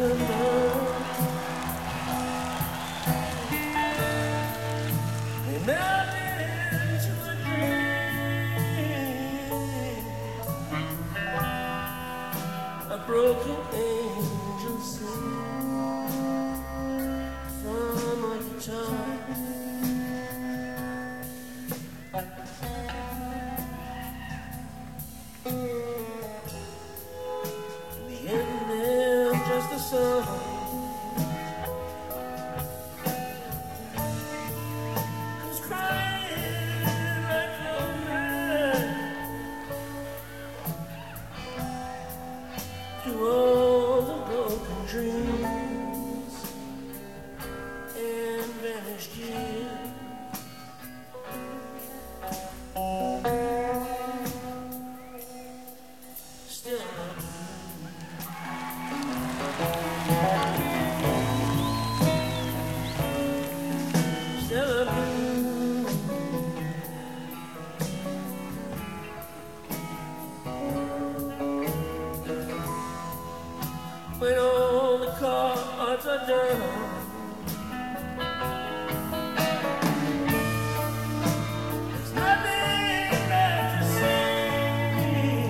Broken angel sing from a guitar. In the end, they're just a song. Who's crying like no man through all the broken dreams and vanished years. Still a blue. When all the cards are down, there's nothing left to say.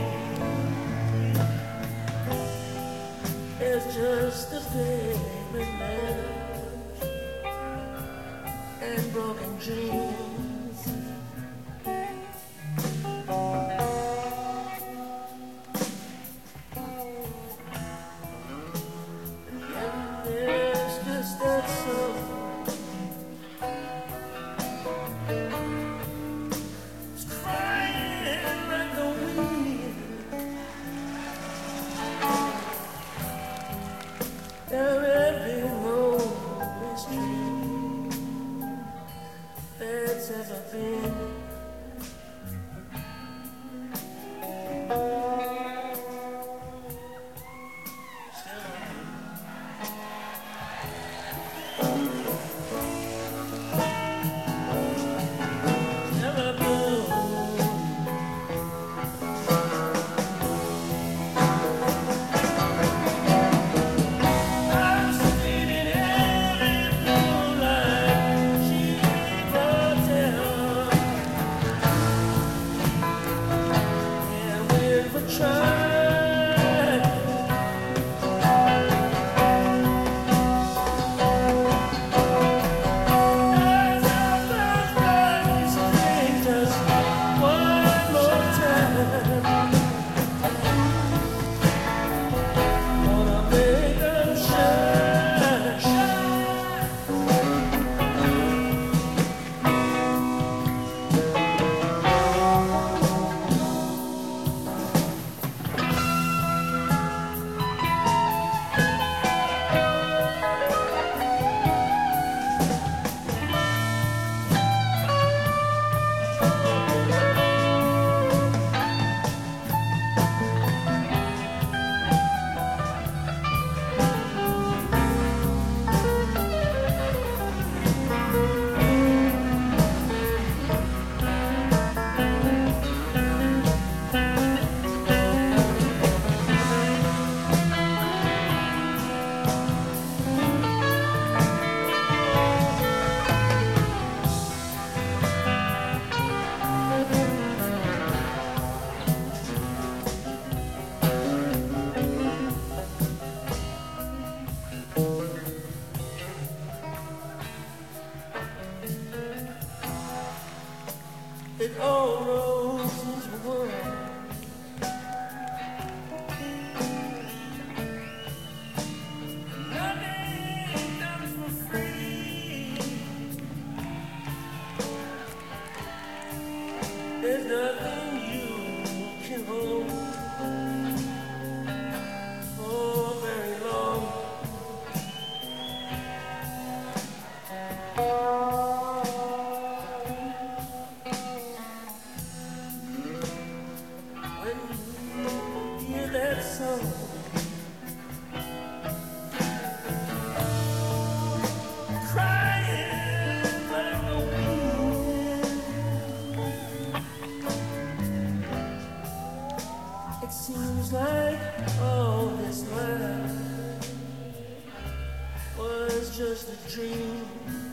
It's just a pavement left and broken dreams. Every loneliest dream that's ever been. It all roses were nothing done for free. There's nothing you can hold for very long. That song, crying like a wind. It seems like all this life was just a dream.